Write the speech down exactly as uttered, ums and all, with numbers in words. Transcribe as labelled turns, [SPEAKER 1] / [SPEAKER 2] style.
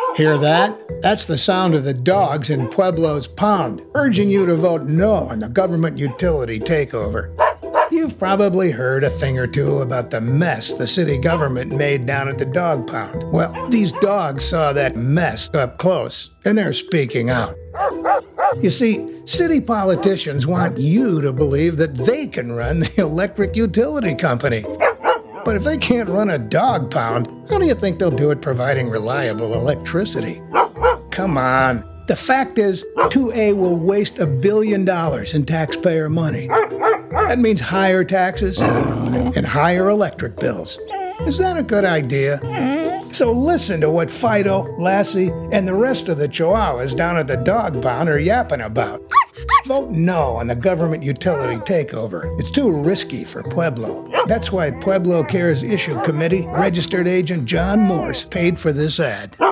[SPEAKER 1] Hear that? That's the sound of the dogs in Pueblo's pound, urging you to vote no on the government utility takeover. You've probably heard a thing or two about the mess the city government made down at the dog pound. Well, these dogs saw that mess up close, and they're speaking out. You see, city politicians want you to believe that they can run the electric utility company. But if they can't run a dog pound, how do you think they'll do it providing reliable electricity? Come on. The fact is, two A will waste a billion dollars in taxpayer money. That means higher taxes and higher electric bills. Is that a good idea? So listen to what Fido, Lassie, and the rest of the Chihuahuas down at the dog pound are yapping about. Vote no on the government utility takeover. It's too risky for Pueblo. That's why Pueblo Cares Issue Committee Registered Agent John Morse paid for this ad.